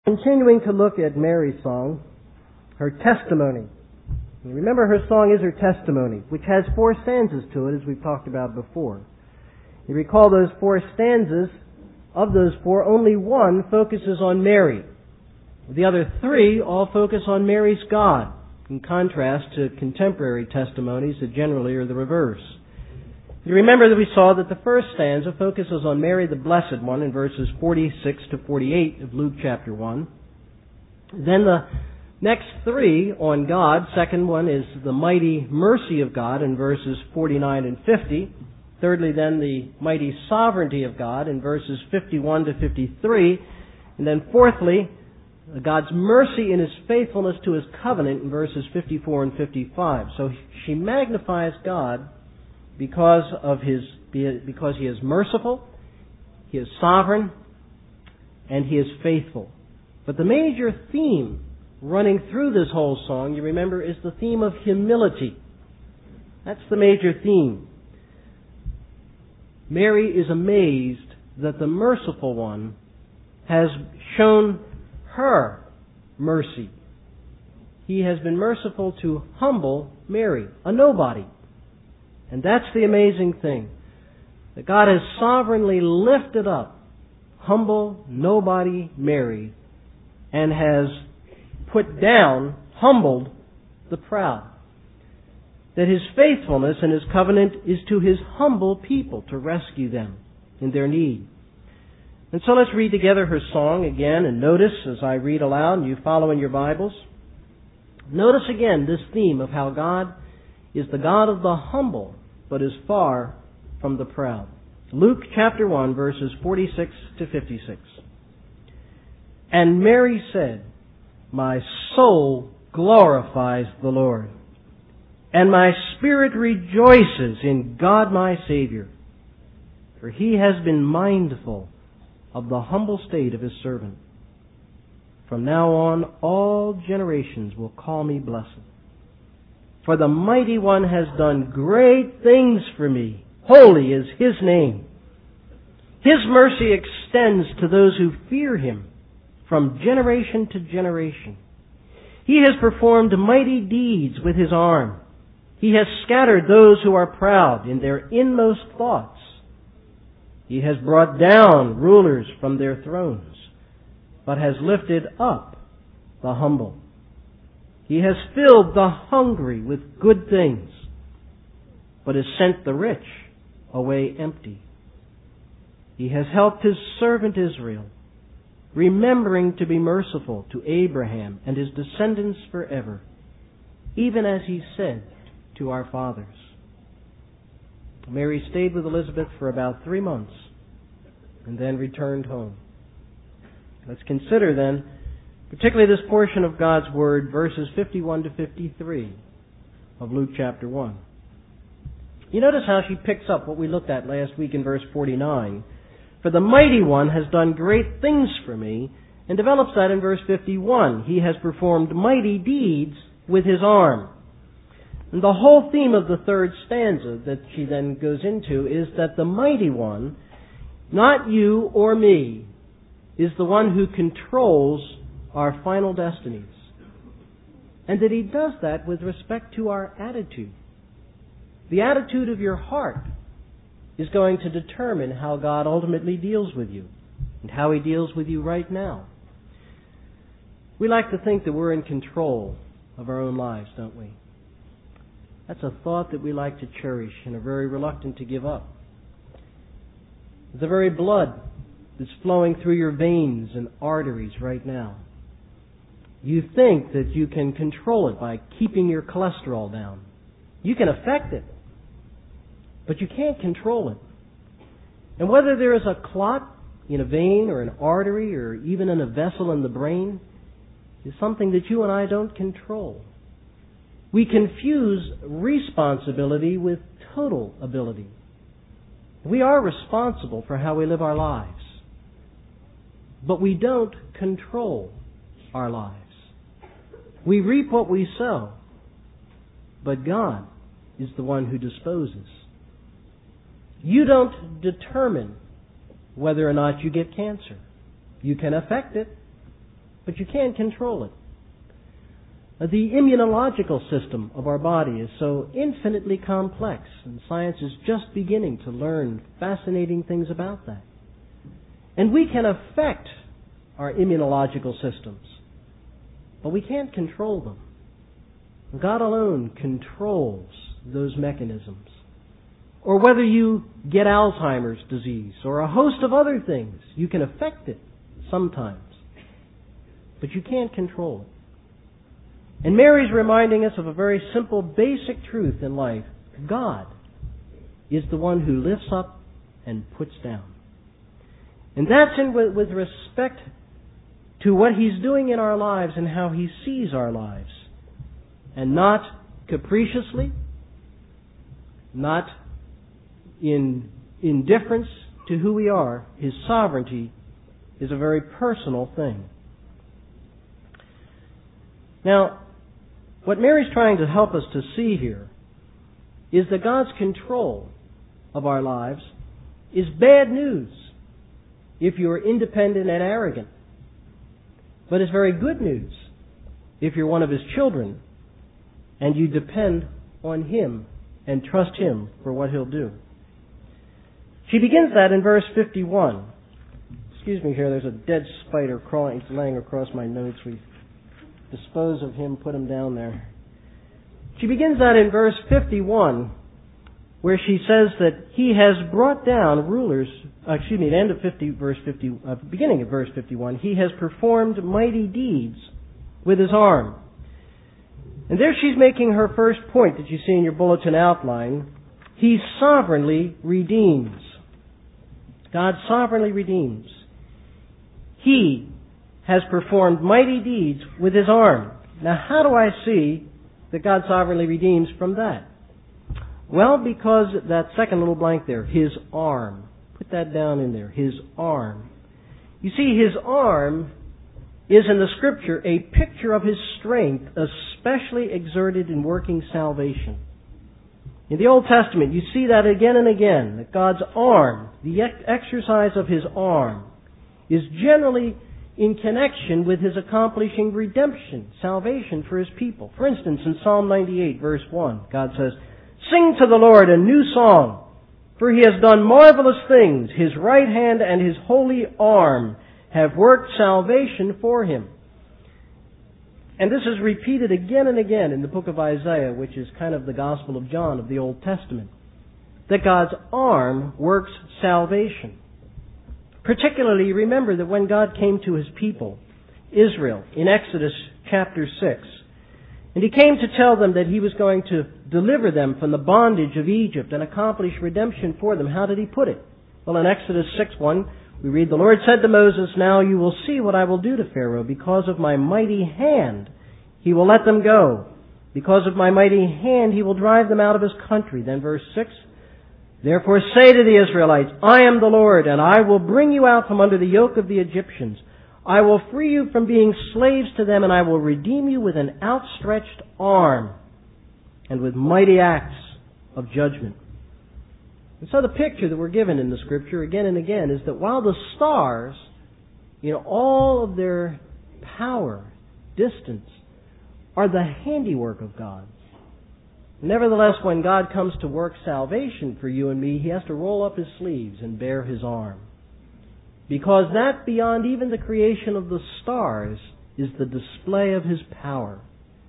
Continuing to look at Mary's song, her testimony. And remember, her song is her testimony, which has 4 stanzas to it, as we've talked about before. You recall those 4 stanzas. Of those 4, only one focuses on Mary. The other 3 all focus on Mary's God, in contrast to contemporary testimonies that generally are the reverse. You remember that we saw that the first stanza focuses on Mary the Blessed One in verses 46 to 48 of Luke chapter 1. Then the next 3 on God. Second one is the mighty mercy of God in verses 49 and 50. Thirdly, then, the mighty sovereignty of God in verses 51 to 53. And then fourthly, God's mercy in His faithfulness to His covenant in verses 54 and 55. So she magnifies God because He is merciful, He is sovereign, and He is faithful. But the major theme running through this whole song, you remember, is the theme of humility. That's the major theme. Mary is amazed that the merciful one has shown her mercy. He has been merciful to humble Mary, a nobody. And that's the amazing thing. That God has sovereignly lifted up humble nobody Mary and has put down, humbled the proud. That His faithfulness and His covenant is to His humble people to rescue them in their need. And so let's read together her song again, and notice as I read aloud and you follow in your Bibles. Notice again this theme of how God is the God of the humble, but is far from the proud. Luke chapter 1, verses 46 to 56. And Mary said, "My soul glorifies the Lord, and my spirit rejoices in God my Savior, for He has been mindful of the humble state of His servant. From now on all generations will call me blessed. For the Mighty One has done great things for me. Holy is His name. His mercy extends to those who fear Him from generation to generation. He has performed mighty deeds with His arm. He has scattered those who are proud in their inmost thoughts. He has brought down rulers from their thrones, but has lifted up the humble. He has filled the hungry with good things, but has sent the rich away empty. He has helped His servant Israel, remembering to be merciful to Abraham and his descendants forever, even as He said to our fathers." Mary stayed with Elizabeth for about 3 months and then returned home. Let's consider then, particularly this portion of God's Word, verses 51 to 53 of Luke chapter 1. You notice how she picks up what we looked at last week in verse 49. "For the Mighty One has done great things for me," and develops that in verse 51. He has performed mighty deeds with His arm. And the whole theme of the third stanza that she then goes into is that the Mighty One, not you or me, is the one who controls our final destinies. And that He does that with respect to our attitude. The attitude of your heart is going to determine how God ultimately deals with you and how He deals with you right now. We like to think that we're in control of our own lives, don't we? That's a thought that we like to cherish and are very reluctant to give up. The very blood that's flowing through your veins and arteries right now. You think that you can control it by keeping your cholesterol down. You can affect it, but you can't control it. And whether there is a clot in a vein or an artery or even in a vessel in the brain is something that you and I don't control. We confuse responsibility with total ability. We are responsible for how we live our lives, but we don't control our lives. We reap what we sow, but God is the one who disposes. You don't determine whether or not you get cancer. You can affect it, but you can't control it. The immunological system of our body is so infinitely complex, and science is just beginning to learn fascinating things about that. And we can affect our immunological systems, but we can't control them. God alone controls those mechanisms. Or whether you get Alzheimer's disease or a host of other things, you can affect it sometimes, but you can't control it. And Mary's reminding us of a very simple, basic truth in life. God is the one who lifts up and puts down. And that's with respect to what He's doing in our lives and how He sees our lives. And not capriciously, not in indifference to who we are. His sovereignty is a very personal thing. Now, what Mary's trying to help us to see here is that God's control of our lives is bad news if you're independent and arrogant. But it's very good news if you're one of His children and you depend on Him and trust Him for what He'll do. She begins that in verse 51. Excuse me here, there's a dead spider crawling, it's laying across my notes. We dispose of him, put him down there. She begins that in verse 51, where she says that He has brought down rulers, the end of beginning of verse 51, He has performed mighty deeds with His arm. And there she's making her first point that you see in your bulletin outline. He sovereignly redeems. God sovereignly redeems. He has performed mighty deeds with His arm. Now, how do I see that God sovereignly redeems from that? Well, because that second little blank there, His arm. Put that down in there, His arm. You see, His arm is in the Scripture a picture of His strength, especially exerted in working salvation. In the Old Testament, you see that again and again, that God's arm, the exercise of His arm, is generally in connection with His accomplishing redemption, salvation for His people. For instance, in Psalm 98, verse 1, God says, "Sing to the Lord a new song, for He has done marvelous things. His right hand and His holy arm have worked salvation for Him." And this is repeated again and again in the book of Isaiah, which is kind of the Gospel of John of the Old Testament, that God's arm works salvation. Particularly, remember that when God came to His people, Israel, in Exodus chapter 6, and He came to tell them that He was going to deliver them from the bondage of Egypt and accomplish redemption for them, how did He put it? Well, in Exodus 6:1, we read, "The Lord said to Moses, 'Now you will see what I will do to Pharaoh. Because of my mighty hand, he will let them go. Because of my mighty hand, he will drive them out of his country.'" Then verse 6, "Therefore say to the Israelites, 'I am the Lord, and I will bring you out from under the yoke of the Egyptians. I will free you from being slaves to them, and I will redeem you with an outstretched arm and with mighty acts of judgment.'" And so the picture that we're given in the Scripture again and again is that while the stars, in all of their power, distance, are the handiwork of God, nevertheless, when God comes to work salvation for you and me, He has to roll up His sleeves and bare His arm. Because that, beyond even the creation of the stars, is the display of His power.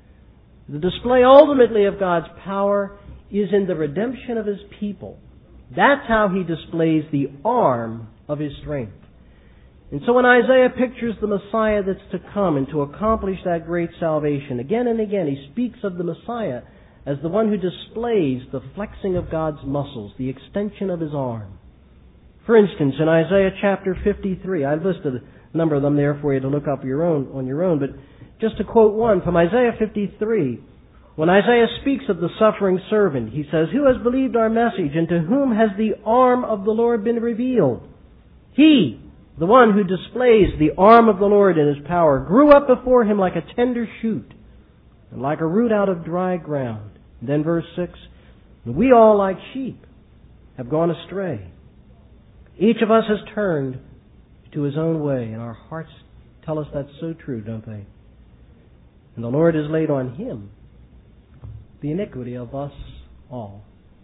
The display ultimately of God's power is in the redemption of His people. That's how He displays the arm of His strength. And so when Isaiah pictures the Messiah that's to come and to accomplish that great salvation, again and again he speaks of the Messiah as the one who displays the flexing of God's muscles, the extension of His arm. For instance, in Isaiah chapter 53, I've listed a number of them there for you to look up on your own, but just to quote one from Isaiah 53, when Isaiah speaks of the suffering servant, he says, "Who has believed our message, and to whom has the arm of the Lord been revealed? He, the one who displays the arm of the Lord in His power, grew up before Him like a tender shoot, and like a root out of dry ground." And then verse 6, "And we all like sheep have gone astray. Each of us has turned to his own way, and our hearts tell us that's so true, don't they? And the Lord has laid on Him the iniquity of us all.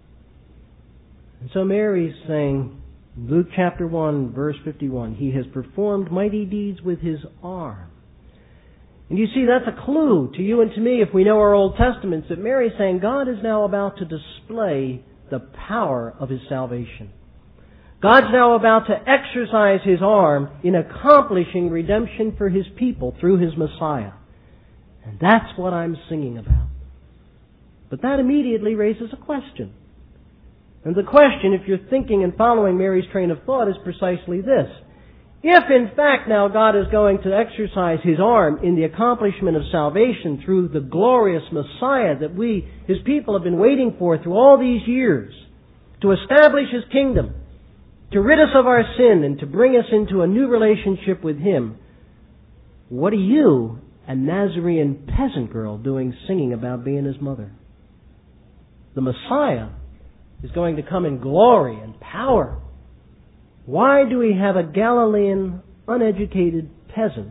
And so Mary's saying, Luke chapter 1, verse 51, He has performed mighty deeds with His arm. And you see, that's a clue to you and to me if we know our Old Testaments, that Mary's saying God is now about to display the power of His salvation. God's now about to exercise His arm in accomplishing redemption for His people through His Messiah. And that's what I'm singing about. But that immediately raises a question. And the question, if you're thinking and following Mary's train of thought, is precisely this. If in fact now God is going to exercise His arm in the accomplishment of salvation through the glorious Messiah that we, His people, have been waiting for through all these years, to establish His kingdom, to rid us of our sin and to bring us into a new relationship with Him, what are you, a Nazarene peasant girl, doing singing about being His mother? The Messiah is going to come in glory and power. Why do we have a Galilean, uneducated peasant,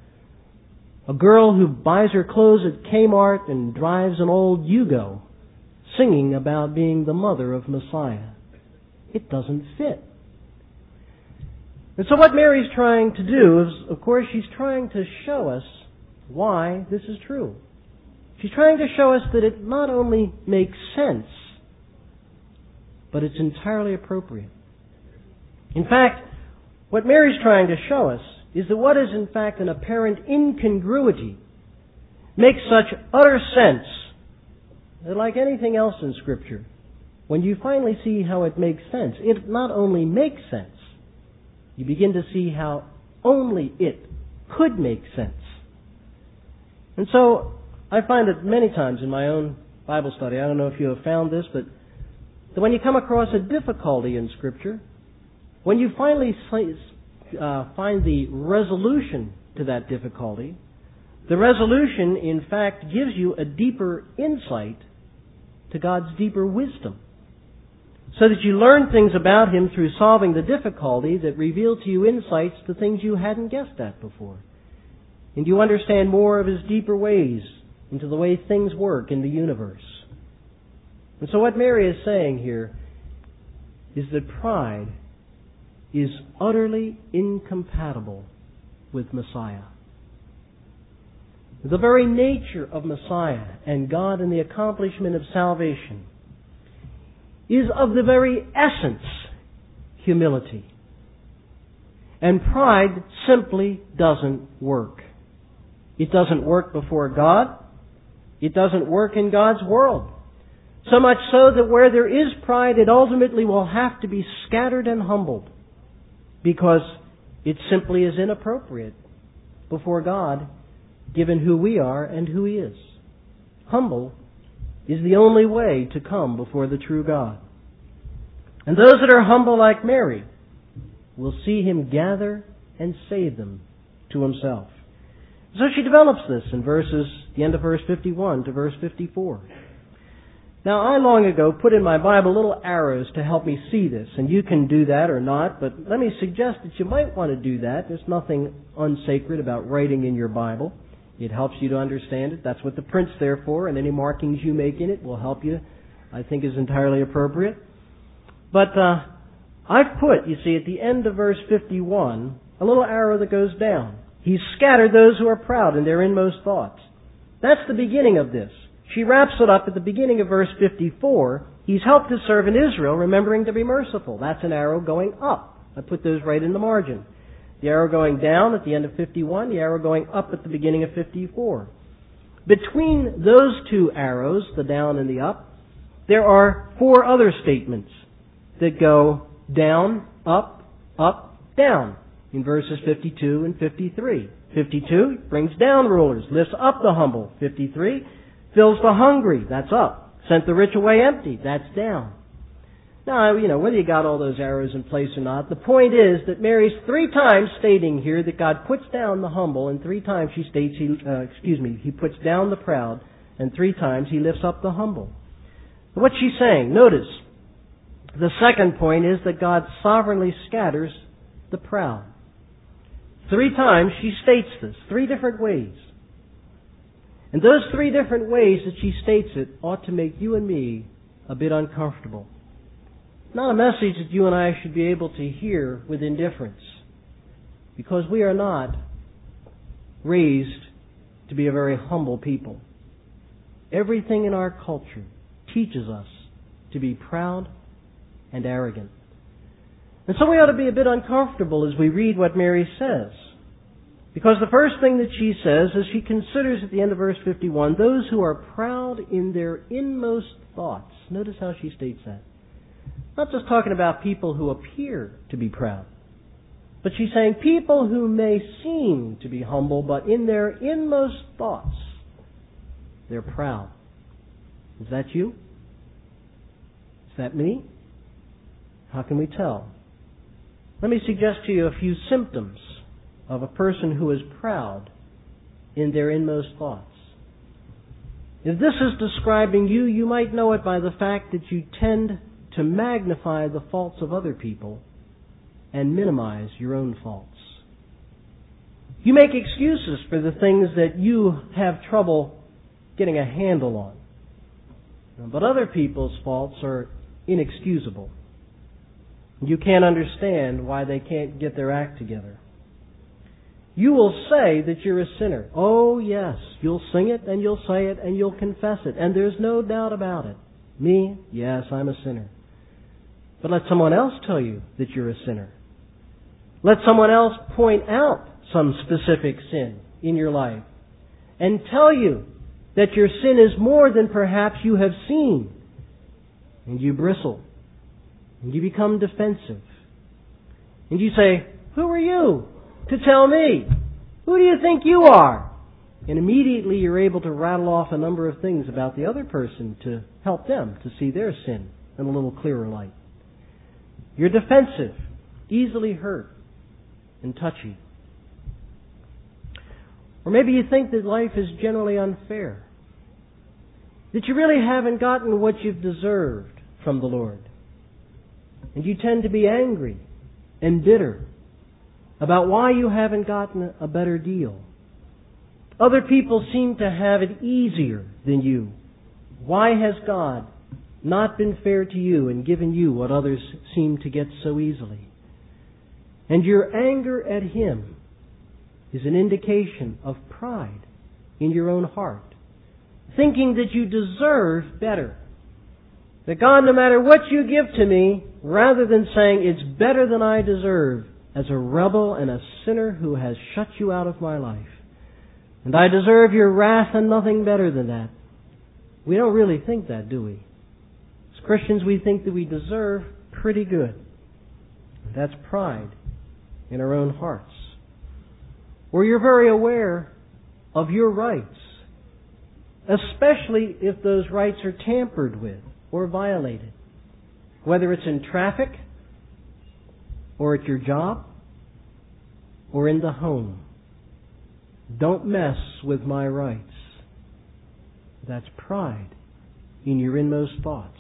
a girl who buys her clothes at Kmart and drives an old Yugo, singing about being the mother of Messiah? It doesn't fit. And so what Mary's trying to do is, of course, she's trying to show us why this is true. She's trying to show us that it not only makes sense, but it's entirely appropriate. In fact, what Mary's trying to show us is that what is in fact an apparent incongruity makes such utter sense that, like anything else in Scripture, when you finally see how it makes sense, it not only makes sense, you begin to see how only it could make sense. And so, I find that many times in my own Bible study, I don't know if you have found this, but that when you come across a difficulty in Scripture, when you finally find the resolution to that difficulty, the resolution, in fact, gives you a deeper insight to God's deeper wisdom, so that you learn things about Him through solving the difficulty that reveal to you insights to things you hadn't guessed at before. And you understand more of His deeper ways into the way things work in the universe. And so what Mary is saying here is that pride is utterly incompatible with Messiah. The very nature of Messiah and God and the accomplishment of salvation is of the very essence humility. And pride simply doesn't work. It doesn't work before God. It doesn't work in God's world. So much so that where there is pride, it ultimately will have to be scattered and humbled, because it simply is inappropriate before God, given who we are and who He is. Humble is the only way to come before the true God. And those that are humble like Mary will see Him gather and save them to Himself. So she develops this in the end of verse 51 to verse 54. Now, I long ago put in my Bible little arrows to help me see this, and you can do that or not, but let me suggest that you might want to do that. There's nothing unsacred about writing in your Bible. It helps you to understand it. That's what the print's there for, and any markings you make in it will help you, I think is entirely appropriate. But I've put, you see, at the end of verse 51, a little arrow that goes down. He's scattered those who are proud in their inmost thoughts. That's the beginning of this. She wraps it up at the beginning of verse 54. He's helped His servant Israel, remembering to be merciful. That's an arrow going up. I put those right in the margin. The arrow going down at the end of 51, the arrow going up at the beginning of 54. Between those two arrows, the down and the up, there are four other statements that go down, up, down in verses 52 and 53. 52 brings down rulers, lifts up the humble. 53 fills the hungry, that's up. Sent the rich away empty, that's down. Now, whether you got all those arrows in place or not, the point is that Mary's 3 times stating here that God puts down the humble, and 3 times she states He puts down the proud, and 3 times He lifts up the humble. What's she saying? Notice, the second point is that God sovereignly scatters the proud. 3 times she states this, 3 different ways. And those 3 different ways that she states it ought to make you and me a bit uncomfortable. Not a message that you and I should be able to hear with indifference, because we are not raised to be a very humble people. Everything in our culture teaches us to be proud and arrogant. And so we ought to be a bit uncomfortable as we read what Mary says. Because the first thing that she says is she considers at the end of verse 51, those who are proud in their inmost thoughts. Notice how she states that. Not just talking about people who appear to be proud, but she's saying people who may seem to be humble, but in their inmost thoughts, they're proud. Is that you? Is that me? How can we tell? Let me suggest to you a few symptoms of a person who is proud in their inmost thoughts. If this is describing you, you might know it by the fact that you tend to magnify the faults of other people and minimize your own faults. You make excuses for the things that you have trouble getting a handle on. But other people's faults are inexcusable. You can't understand why they can't get their act together. You will say that you're a sinner. Oh, yes. You'll sing it and you'll say it and you'll confess it. And there's no doubt about it. Me? Yes, I'm a sinner. But let someone else tell you that you're a sinner. Let someone else point out some specific sin in your life and tell you that your sin is more than perhaps you have seen. And you bristle. And you become defensive. And you say, who are you to tell me? Who do you think you are? And immediately you're able to rattle off a number of things about the other person to help them to see their sin in a little clearer light. You're defensive, easily hurt, and touchy. Or maybe you think that life is generally unfair. That you really haven't gotten what you've deserved from the Lord. And you tend to be angry and bitter about why you haven't gotten a better deal. Other people seem to have it easier than you. Why has God not been fair to you and given you what others seem to get so easily? And your anger at Him is an indication of pride in your own heart, thinking that you deserve better. That God, no matter what you give to me, rather than saying it's better than I deserve, as a rebel and a sinner who has shut you out of my life, and I deserve your wrath and nothing better than that. We don't really think that, do we? As Christians, we think that we deserve pretty good. That's pride in our own hearts. Or you're very aware of your rights, especially if those rights are tampered with or violated, whether it's in traffic or at your job or in the home. Don't mess with my rights. That's pride in your inmost thoughts.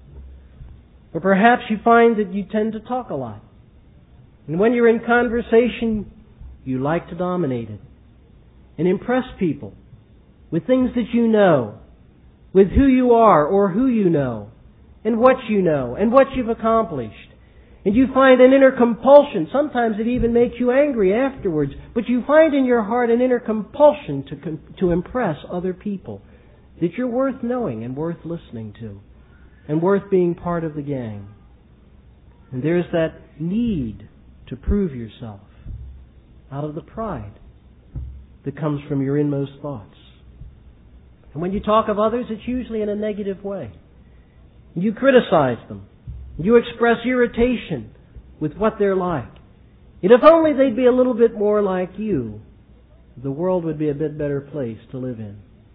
Or perhaps you find that you tend to talk a lot. And when you're in conversation, you like to dominate it and impress people with things that you know, with who you are or who you know, and what you've accomplished. And you find an inner compulsion. Sometimes it even makes you angry afterwards. But you find in your heart an inner compulsion to impress other people. That you're worth knowing and worth listening to. And worth being part of the gang. And there's that need to prove yourself out of the pride that comes from your inmost thoughts. And when you talk of others, it's usually in a negative way. You criticize them. You express irritation with what they're like. And if only they'd be a little bit more like you, the world would be a bit better place to live in.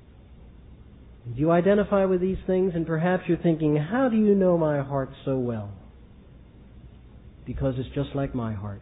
Do you identify with these things? And perhaps you're thinking, how do you know my heart so well? Because it's just like my heart.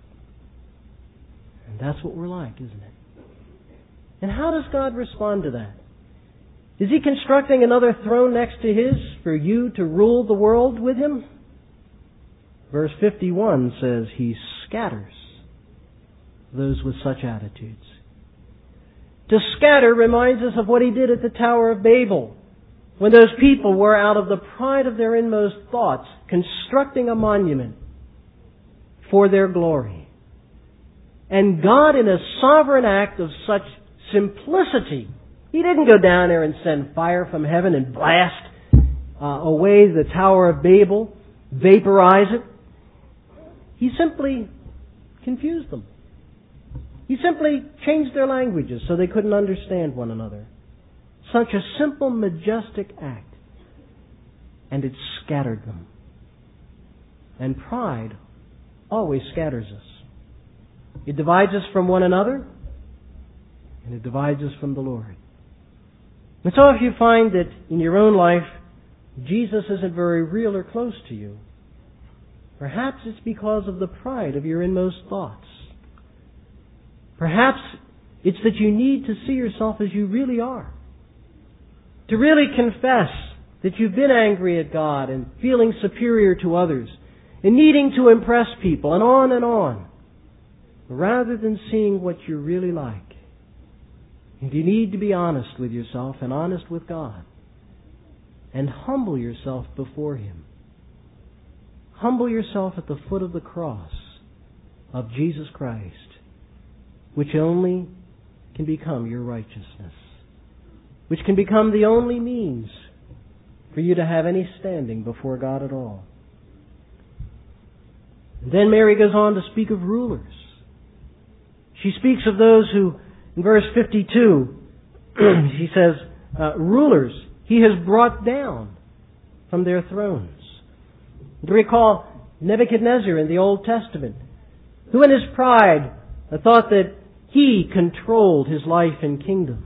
And that's what we're like, isn't it? And how does God respond to that? Is He constructing another throne next to His for you to rule the world with Him? Verse 51 says He scatters those with such attitudes. To scatter reminds us of what He did at the Tower of Babel, when those people were, out of the pride of their inmost thoughts, constructing a monument for their glory. And God, in a sovereign act of such simplicity, He didn't go down there and send fire from heaven and blast away the Tower of Babel, vaporize it. He simply confused them. He simply changed their languages so they couldn't understand one another. Such a simple, majestic act. And it scattered them. And pride always scatters us. It divides us from one another, and it divides us from the Lord. And so if you find that in your own life, Jesus isn't very real or close to you, perhaps it's because of the pride of your inmost thoughts. Perhaps it's that you need to see yourself as you really are. To really confess that you've been angry at God and feeling superior to others and needing to impress people and on, rather than seeing what you're really like. And you need to be honest with yourself and honest with God and humble yourself before Him. Humble yourself at the foot of the cross of Jesus Christ, which only can become your righteousness, which can become the only means for you to have any standing before God at all. And then Mary goes on to speak of rulers. She speaks of those who, in verse 52, she says, rulers He has brought down from their thrones. You recall Nebuchadnezzar in the Old Testament, who in his pride thought that he controlled his life and kingdom.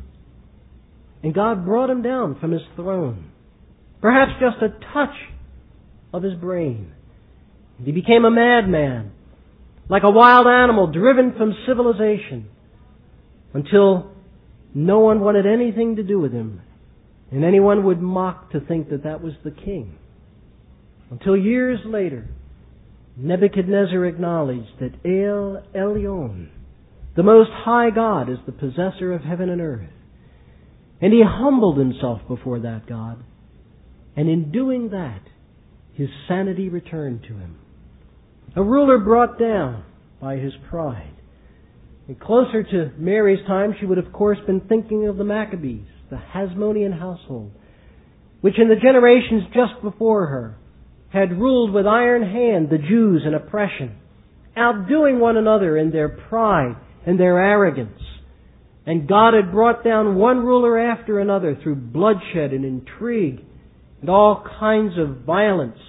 And God brought him down from his throne. Perhaps just a touch of his brain. And he became a madman, like a wild animal driven from civilization, until no one wanted anything to do with him, and anyone would mock to think that that was the king. Until years later, Nebuchadnezzar acknowledged that El Elyon, the Most High God, is the possessor of heaven and earth. And he humbled himself before that God. And in doing that, his sanity returned to him. A ruler brought down by his pride. And closer to Mary's time, she would of course been thinking of the Maccabees, the Hasmonean household, which in the generations just before her had ruled with iron hand the Jews in oppression, outdoing one another in their pride and their arrogance. And God had brought down one ruler after another through bloodshed and intrigue and all kinds of violence,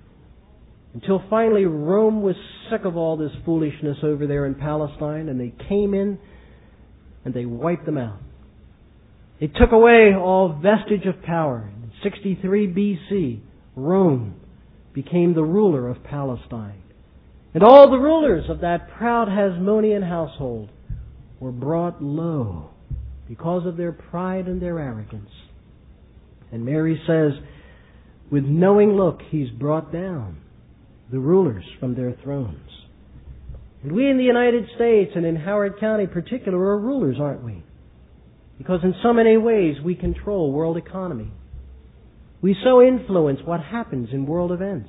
until finally Rome was sick of all this foolishness over there in Palestine, and they came in and they wiped them out. They took away all vestige of power. In 63 BC, Rome became the ruler of Palestine. And all the rulers of that proud Hasmonean household were brought low because of their pride and their arrogance. And Mary says, with knowing look, He's brought down the rulers from their thrones. And we in the United States and in Howard County in particular are rulers, aren't we? Because in so many ways we control world economy. We so influence what happens in world events.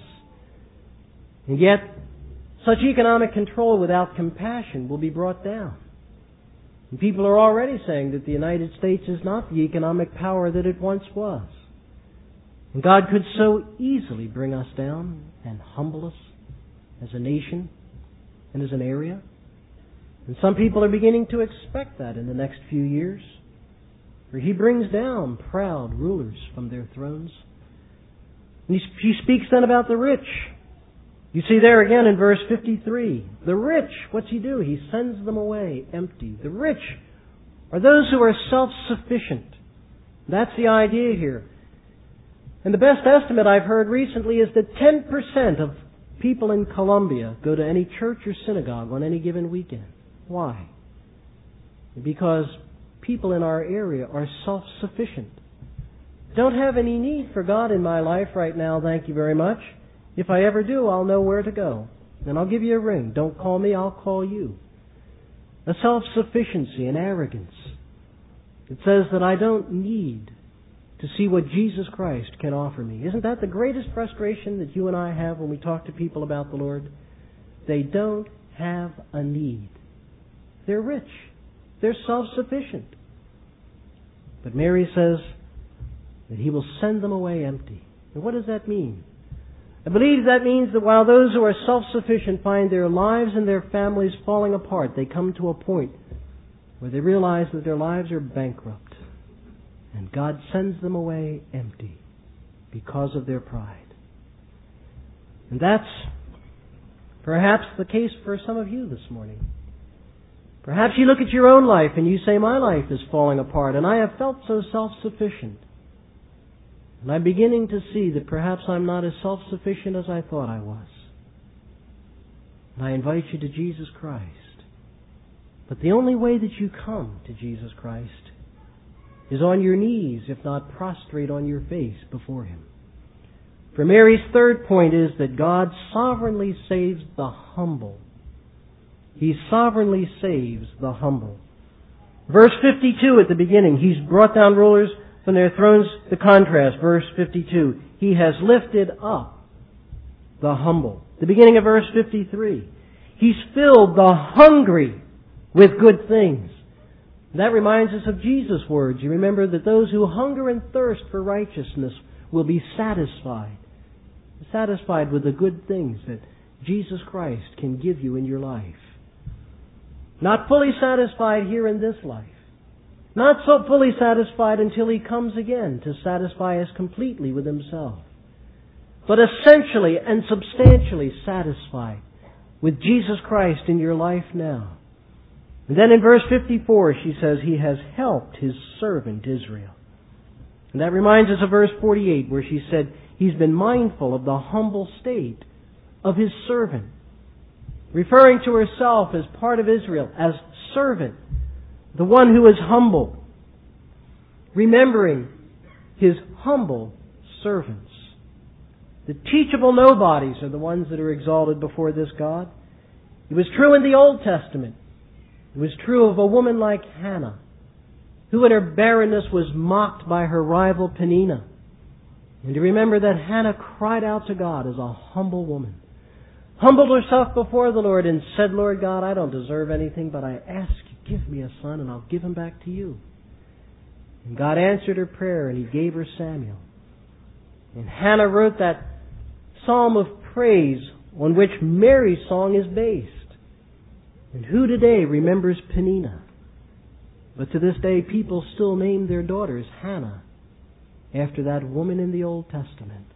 And yet, such economic control without compassion will be brought down. And people are already saying that the United States is not the economic power that it once was. And God could so easily bring us down and humble us as a nation and as an area. And some people are beginning to expect that in the next few years. For He brings down proud rulers from their thrones. And He speaks then about the rich. You see there again in verse 53, the rich, what's He do? He sends them away empty. The rich are those who are self-sufficient. That's the idea here. And the best estimate I've heard recently is that 10% of people in Colombia go to any church or synagogue on any given weekend. Why? Because people in our area are self-sufficient. Don't have any need for God in my life right now, thank you very much. If I ever do, I'll know where to go. And I'll give you a ring. Don't call me, I'll call you. a self-sufficiency, an arrogance. It says that I don't need to see what Jesus Christ can offer me. Isn't that the greatest frustration that you and I have when we talk to people about the Lord? They don't have a need. They're rich. They're self-sufficient. But Mary says that He will send them away empty. And what does that mean? I believe that means that while those who are self-sufficient find their lives and their families falling apart, they come to a point where they realize that their lives are bankrupt. And God sends them away empty because of their pride. And that's perhaps the case for some of you this morning. Perhaps you look at your own life and you say, my life is falling apart and I have felt so self-sufficient. And I'm beginning to see that perhaps I'm not as self-sufficient as I thought I was. And I invite you to Jesus Christ. But the only way that you come to Jesus Christ is on your knees, if not prostrate on your face before Him. For Mary's third point is that God sovereignly saves the humble. He sovereignly saves the humble. Verse 52 at the beginning, He's brought down rulers from their thrones. The contrast, verse 52, He has lifted up the humble. The beginning of verse 53, He's filled the hungry with good things. That reminds us of Jesus' words. You remember that those who hunger and thirst for righteousness will be satisfied. Satisfied with the good things that Jesus Christ can give you in your life. Not fully satisfied here in this life. Not so fully satisfied until He comes again to satisfy us completely with Himself. But essentially and substantially satisfied with Jesus Christ in your life now. And then in verse 54 she says, He has helped His servant Israel. And that reminds us of verse 48 where she said, He's been mindful of the humble state of His servant. Referring to herself as part of Israel, as servant, the one who is humble. Remembering His humble servants. The teachable nobodies are the ones that are exalted before this God. It was true in the Old Testament. It was true of a woman like Hannah, who in her barrenness was mocked by her rival Peninnah. And to remember that Hannah cried out to God as a humble woman. Humbled herself before the Lord and said, Lord God, I don't deserve anything, but I ask you, give me a son and I'll give him back to you. And God answered her prayer and He gave her Samuel. And Hannah wrote that psalm of praise on which Mary's song is based. And who today remembers Peninnah? But to this day people still name their daughters Hannah after that woman in the Old Testament.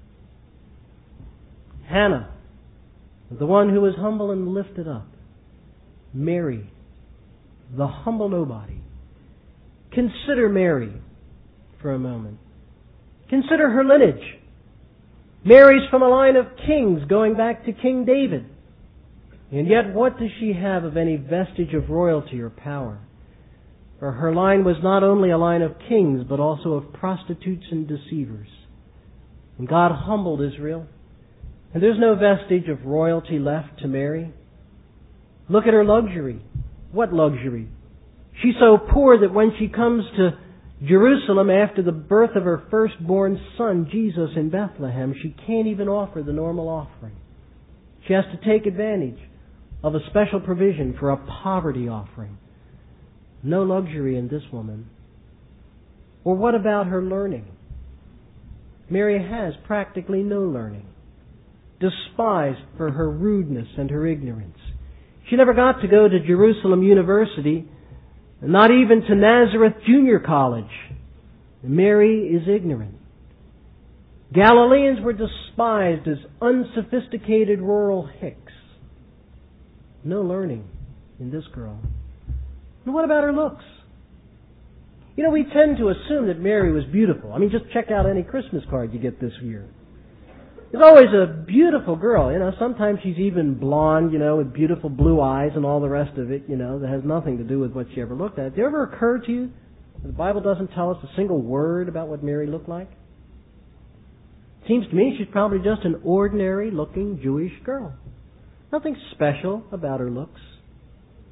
Hannah, the one who was humble and lifted up. Mary, the humble nobody. Consider Mary for a moment. Consider her lineage. Mary's from a line of kings going back to King David. And yet what does she have of any vestige of royalty or power? For her line was not only a line of kings, but also of prostitutes and deceivers. And God humbled Israel. And there's no vestige of royalty left to Mary. Look at her luxury. What luxury? She's so poor that when she comes to Jerusalem after the birth of her firstborn son, Jesus, in Bethlehem, she can't even offer the normal offering. She has to take advantage of a special provision for a poverty offering. No luxury in this woman. Or what about her learning? Mary has practically no learning. Despised for her rudeness and her ignorance. She never got to go to Jerusalem University, not even to Nazareth Junior College. Mary is ignorant. Galileans were despised as unsophisticated rural hicks. No learning in this girl. And what about her looks? You know, we tend to assume that Mary was beautiful. I mean, just check out any Christmas card you get this year. There's always a beautiful girl, you know. Sometimes she's even blonde, you know, with beautiful blue eyes and all the rest of it, you know, that has nothing to do with what she ever looked at. Did it ever occur to you that the Bible doesn't tell us a single word about what Mary looked like? It seems to me she's probably just an ordinary looking Jewish girl. Nothing special about her looks.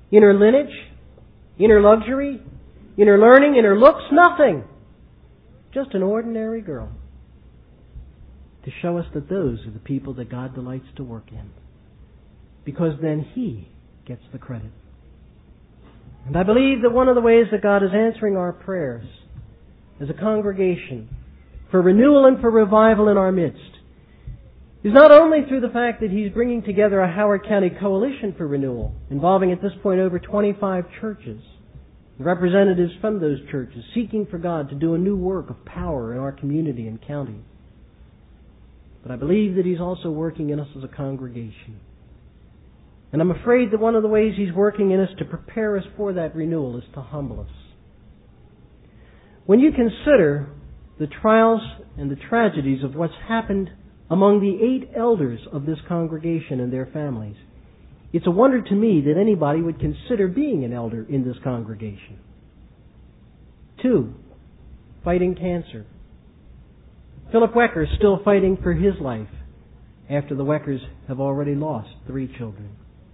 inner lineage, inner luxury, inner learning, inner looks, nothing. Just an ordinary girl. To show us that those are the people that God delights to work in. Because then He gets the credit. And I believe that one of the ways that God is answering our prayers as a congregation for renewal and for revival in our midst is not only through the fact that He's bringing together a Howard County coalition for renewal, involving at this point over 25 churches, representatives from those churches seeking for God to do a new work of power in our community and county. But I believe that He's also working in us as a congregation. And I'm afraid that one of the ways He's working in us to prepare us for that renewal is to humble us. When you consider the trials and the tragedies of what's happened among the 8 elders of this congregation and their families, it's a wonder to me that anybody would consider being an elder in this congregation. 2, fighting cancer. Philip Wecker is still fighting for his life after the Weckers have already lost 3 children.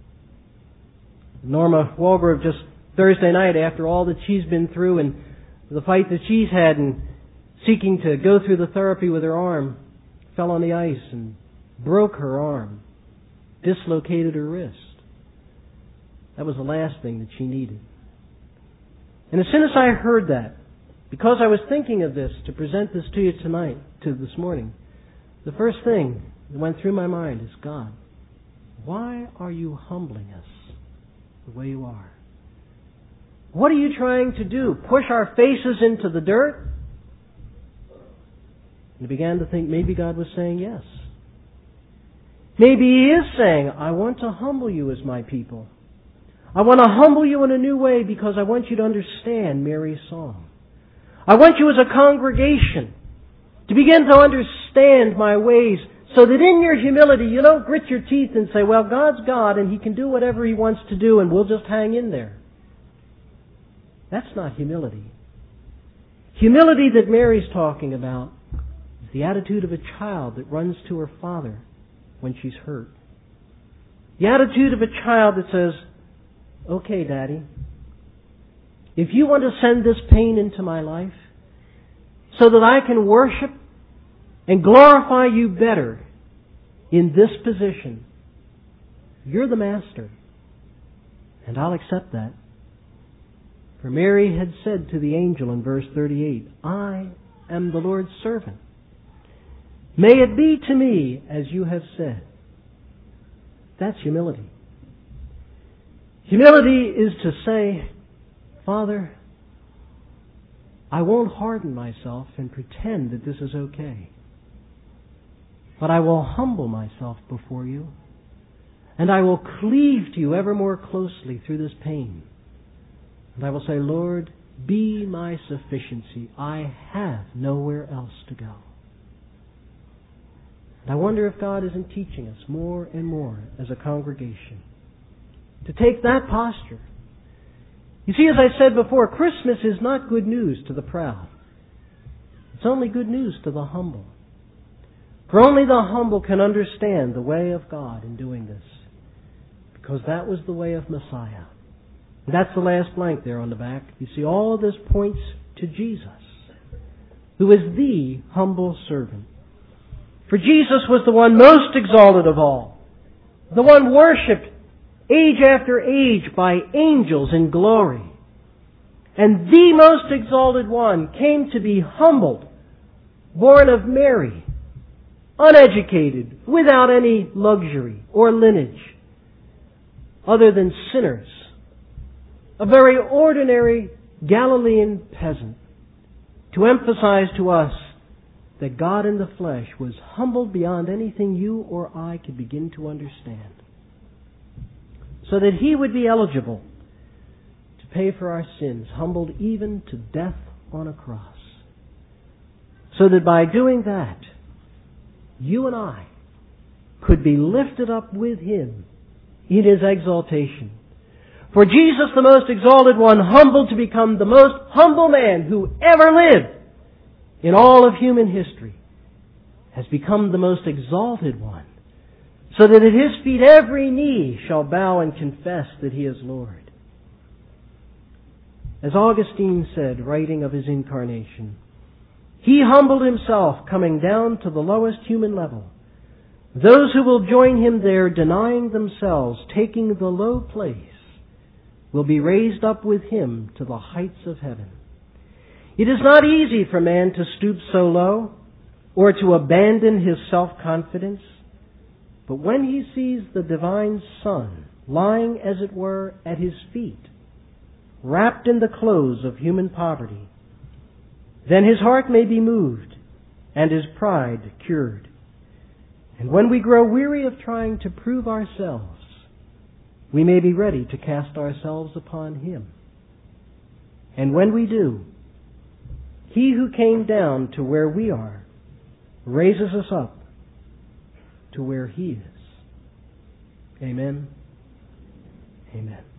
Norma Walgrove just Thursday night, after all that she's been through and the fight that she's had in seeking to go through the therapy with her arm, fell on the ice and broke her arm, dislocated her wrist. That was the last thing that she needed. And as soon as I heard that, because I was thinking of this to present this to you tonight, to this morning, the first thing that went through my mind is, God, why are you humbling us the way you are? What are you trying to do? Push our faces into the dirt? And I began to think maybe God was saying yes. Maybe He is saying, I want to humble you as my people. I want to humble you in a new way because I want you to understand Mary's song. I want you as a congregation to begin to understand my ways so that in your humility you don't grit your teeth and say, well, God's God and He can do whatever He wants to do and we'll just hang in there. That's not humility. Humility that Mary's talking about is the attitude of a child that runs to her father when she's hurt. The attitude of a child that says, okay, Daddy, if you want to send this pain into my life so that I can worship and glorify you better in this position, you're the master. And I'll accept that. For Mary had said to the angel in verse 38, I am the Lord's servant. May it be to me as you have said. That's humility. Humility is to say, Father, I won't harden myself and pretend that this is okay. But I will humble myself before you, and I will cleave to you ever more closely through this pain. And I will say, Lord, be my sufficiency. I have nowhere else to go. And I wonder if God isn't teaching us more and more as a congregation to take that posture. You see, as I said before, Christmas is not good news to the proud. It's only good news to the humble. For only the humble can understand the way of God in doing this. Because that was the way of Messiah. And that's the last blank there on the back. You see, all of this points to Jesus, who is the humble servant. For Jesus was the one most exalted of all, the one worshipped age after age by angels in glory. And the most exalted one came to be humbled, born of Mary, uneducated, without any luxury or lineage, other than sinners, a very ordinary Galilean peasant, to emphasize to us that God in the flesh was humbled beyond anything you or I could begin to understand, so that He would be eligible to pay for our sins, humbled even to death on a cross, so that by doing that, you and I could be lifted up with Him in His exaltation. For Jesus, the most exalted one, humbled to become the most humble man who ever lived in all of human history, has become the most exalted one, so that at His feet every knee shall bow and confess that He is Lord. As Augustine said, writing of his incarnation, He humbled Himself, coming down to the lowest human level. Those who will join Him there, denying themselves, taking the low place, will be raised up with Him to the heights of heaven. It is not easy for man to stoop so low or to abandon his self-confidence, but when he sees the divine Son lying, as it were, at his feet, wrapped in the clothes of human poverty, then his heart may be moved and his pride cured. And when we grow weary of trying to prove ourselves, we may be ready to cast ourselves upon Him. And when we do, He who came down to where we are raises us up to where He is. Amen. Amen.